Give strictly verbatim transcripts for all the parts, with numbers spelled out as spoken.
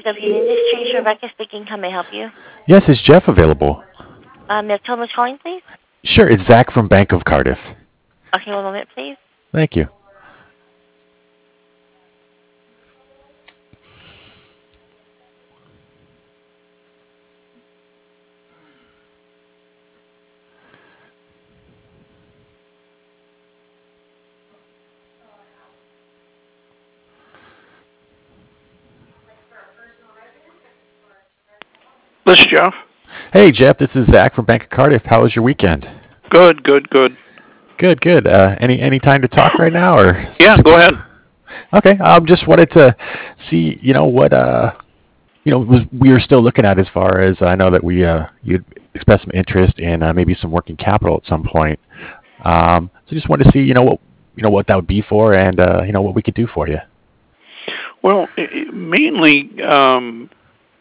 W Industries. Rebecca speaking. How may I help you? Yes, is Jeff available? Um, Miss Thomas calling, please. Sure, it's Zach from Bank of Cardiff. Okay, one moment, please. Thank you. This is Jeff. Hey, Jeff, this is Zach from Bank of Cardiff. How was your weekend? Good, good, good. Good, good. Uh, any any time to talk right now, or Yeah, go ahead. Okay, um, just wanted to see, you know, what uh, you know, was we were still looking at as far as I know that we uh, you'd expressed some interest in uh, maybe some working capital at some point. Um, so just wanted to see, you know, what you know what that would be for, and uh, you know what we could do for you. Well, i- i- mainly um,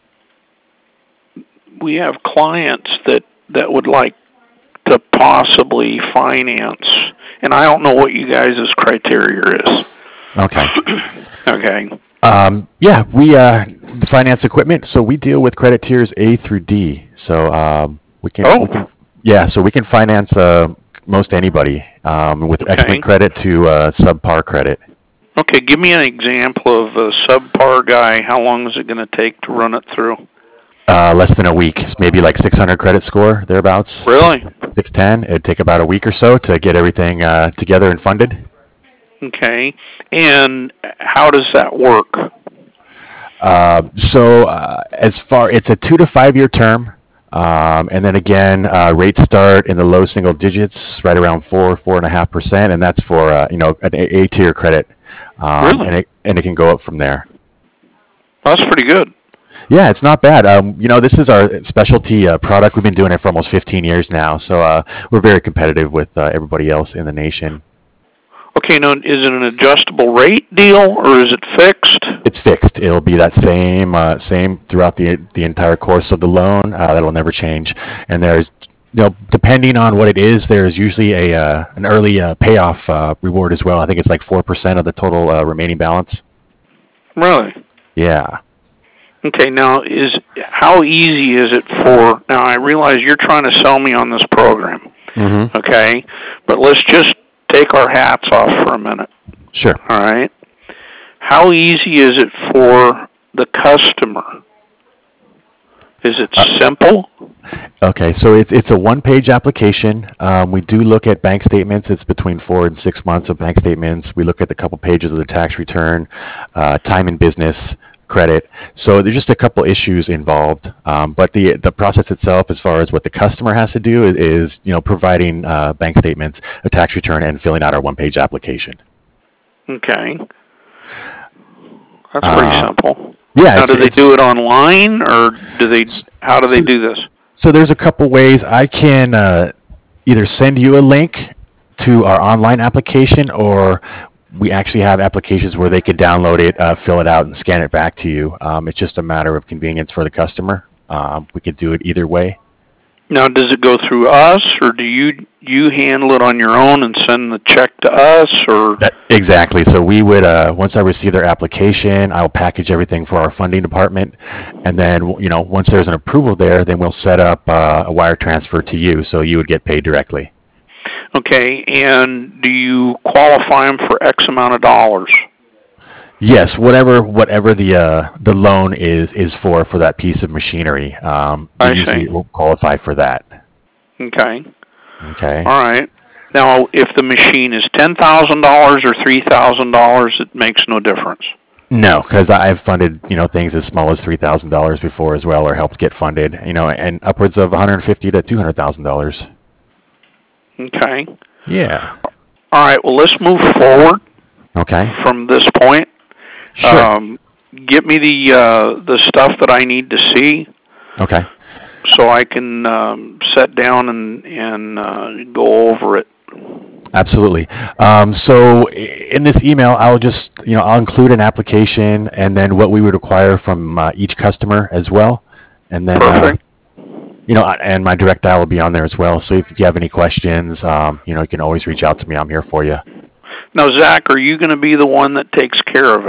we have clients that that would like to possibly finance, and I don't know what you guys' criteria is. Okay. Okay. Um, yeah, we uh, finance equipment, so we deal with credit tiers A through D. So um, we can, Oh. we can, yeah, so we can finance uh, most anybody um, with Okay. excellent credit to uh, subpar credit. Okay, give me an example of a subpar guy. How long is it going to take to run it through? Uh, less than a week, maybe like six hundred credit score thereabouts. Really? six ten. It'd take about a week or so to get everything uh, together and funded. Okay. And how does that work? Uh, so uh, as far, it's a two to five year term, um, and then again, uh, rates start in the low single digits, right around four, four and a half percent, and that's for uh, you know an A A tier credit, um, Really? and it and it can go up from there. That's pretty good. Yeah, it's not bad. Um, you know, this is our specialty uh, product. We've been doing it for almost fifteen years now, so uh, we're very competitive with uh, everybody else in the nation. Okay, now is it an adjustable rate deal or is it fixed? It's fixed. It'll be that same uh, same throughout the the entire course of the loan. Uh, that'll never change. And there's, you know, depending on what it is, there's usually a uh, an early uh, payoff uh, reward as well. I think it's like four percent of the total uh, remaining balance. Really? Yeah. Okay, now is how easy is it for? Now I realize you're trying to sell me on this program. Mm-hmm. Okay, but let's just take our hats off for a minute. Sure. All right. How easy is it for the customer? Is it Uh, simple? Okay, so it's it's a one-page application. Um, we do look at bank statements. It's between four and six months of bank statements. We look at the couple pages of the tax return, uh, time in business, credit. So there's just a couple issues involved. Um, but the the process itself, as far as what the customer has to do, is, is you know providing uh, bank statements, a tax return, and filling out our one-page application. Okay, that's pretty Uh, simple. yeah, Now, it's, do they it's do it online or do they? How do they so, do this? so there's a couple ways. I can uh, either send you a link to our online application, or we actually have applications where they could download it, uh, fill it out, and scan it back to you. Um, it's just a matter of convenience for the customer. Um, we could do it either way. Now, does it go through us, or do you you handle it on your own and send the check to us, or? That, exactly. So we would, uh, once I receive their application, I'll package everything for our funding department, and then you know once there's an approval there, then we'll set up uh, a wire transfer to you, so you would get paid directly. Okay, and do you qualify them for X amount of dollars? Yes, whatever whatever the uh, the loan is is for for that piece of machinery. Um, we I usually see. will qualify for that. Okay. Okay. All right. Now, if the machine is ten thousand dollars or three thousand dollars, it makes no difference. No, because I've funded you know things as small as three thousand dollars before as well, or helped get funded. You know, and upwards of one hundred fifty to two hundred thousand dollars. Okay. Yeah. All right. Well, let's move forward Okay. from this point. Sure. Um, get me the uh, the stuff that I need to see, Okay. so I can um, sit down and and uh, go over it. Absolutely. Um, so i- in this email, I'll just, you know, I'll include an application and then what we would require from uh, each customer as well. And then, uh, Perfect. you know, and my direct dial will be on there as well. So if you have any questions, um, you know, you can always reach out to me. I'm here for you. Now, Zach, are you going to be the one that takes care of it?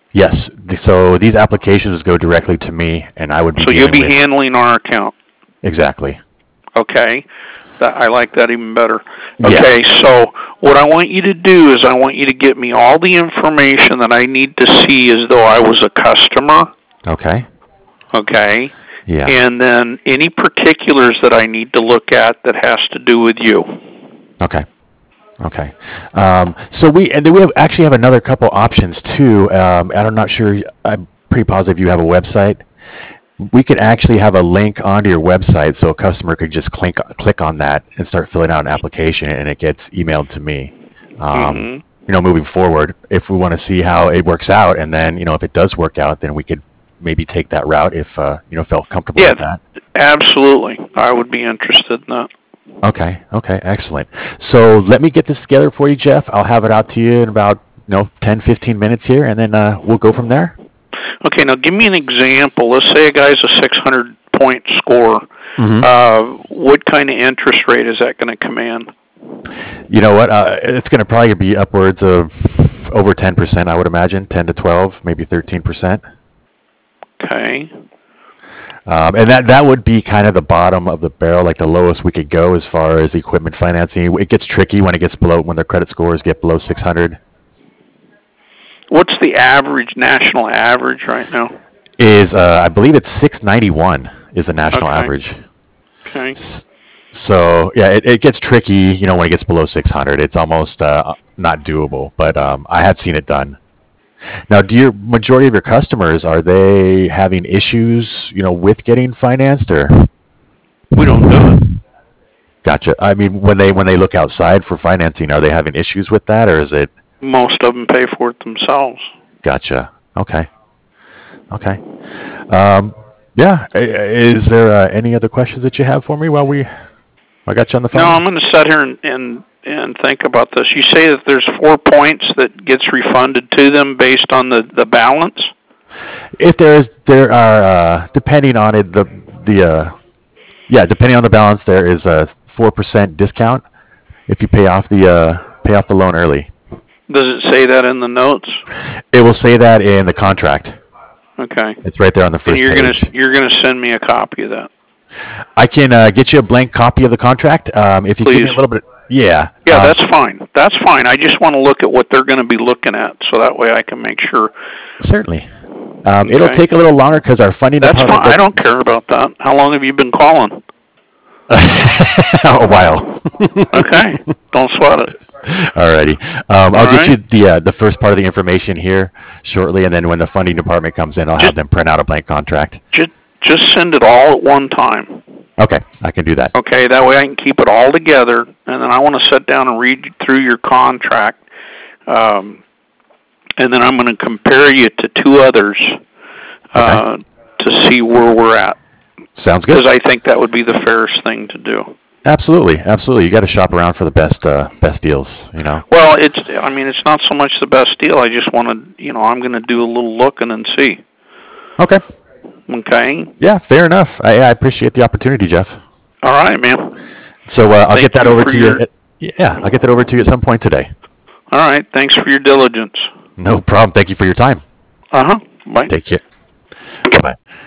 Yes. th- So these applications go directly to me, and I would be So you'll dealing be with handling our account. exactly. Okay. That, I like that even better. Yeah. Okay, so what I want you to do is I want you to get me all the information that I need to see as though I was a customer. Okay. Okay. Yeah. And then any particulars that I need to look at that has to do with you. Okay. Okay. Um, so we and then we have, actually have another couple options too. Um, I'm not sure. I'm pretty positive you have a website. We could actually have a link onto your website so a customer could just click click on that and start filling out an application, and it gets emailed to me. Um, Mm-hmm. You know, moving forward, if we want to see how it works out, and then you know if it does work out, then we could maybe take that route if uh, you know felt comfortable Yeah, with that. absolutely. I would be interested in that. Okay. Okay. Excellent. So let me get this together for you, Jeff. I'll have it out to you in about you know ten, fifteen minutes here, and then uh, we'll go from there. Okay, now give me an example. Let's say a guy's a six hundred point score. Mm-hmm. Uh, what kind of interest rate is that going to command? You know what? Uh, it's going to probably be upwards of over ten percent, I would imagine, ten to twelve, maybe thirteen percent. Okay. Um, and that, that would be kind of the bottom of the barrel, like the lowest we could go as far as equipment financing. It gets tricky when it gets below, when the credit scores get below six hundred. What's the average, national average right now? Is, uh, I believe it's six ninety-one is the national Okay. average. Okay. S- So, yeah, it, it gets tricky, you know, when it gets below six hundred. It's almost uh, not doable, but um, I have seen it done. Now, do your majority of your customers, are they having issues, you know, with getting financed, or? We don't do it. Gotcha. I mean, when they when they look outside for financing, are they having issues with that, or is it? Most of them pay for it themselves. Gotcha. Okay. Okay. Um, yeah. I- I- Is there uh, any other questions that you have for me while we I got you on the phone? No, I'm going to sit here and, and and think about this. You say that there's four points that gets refunded to them based on the, the balance? If there is, there are uh, depending on it, the the uh, yeah, depending on the balance, there is a four percent discount if you pay off the uh, pay off the loan early. Does it say that in the notes? It will say that in the contract. Okay. It's right there on the And first you're page. gonna you're gonna send me a copy of that. I can uh, get you a blank copy of the contract um, if you give me Please. a little bit. Yeah. Yeah, um, that's fine. That's fine. I just want to look at what they're going to be looking at, so that way I can make sure. certainly. Um, It'll Okay. take a little longer because our funding That's department. fine. I don't care about that. How long have you been calling? a while. Okay. Don't sweat it. Alrighty. Um, I'll All get right. you the uh, the first part of the information here shortly, and then when the funding department comes in, I'll have Just- them print out a blank contract. Just just send it all at one time. Okay, I can do that. Okay, that way I can keep it all together, and then I want to sit down and read through your contract, um, and then I'm going to compare you to two others uh, to see where we're at, Sounds good. because I think that would be the fairest thing to do. Absolutely, absolutely. You got to shop around for the best uh, best deals. You know. Well, it's I mean it's not so much the best deal. I just want to you know I'm going to do a little looking and see. Okay. Okay. Yeah, fair enough. I, I appreciate the opportunity, Jeff. All right, man. So uh, I'll Thank get that you over for to your- you. At, yeah, I'll get that over to you at some point today. All right. Thanks for your diligence. No problem. Thank you for your time. Uh huh. Bye. Take care. Bye.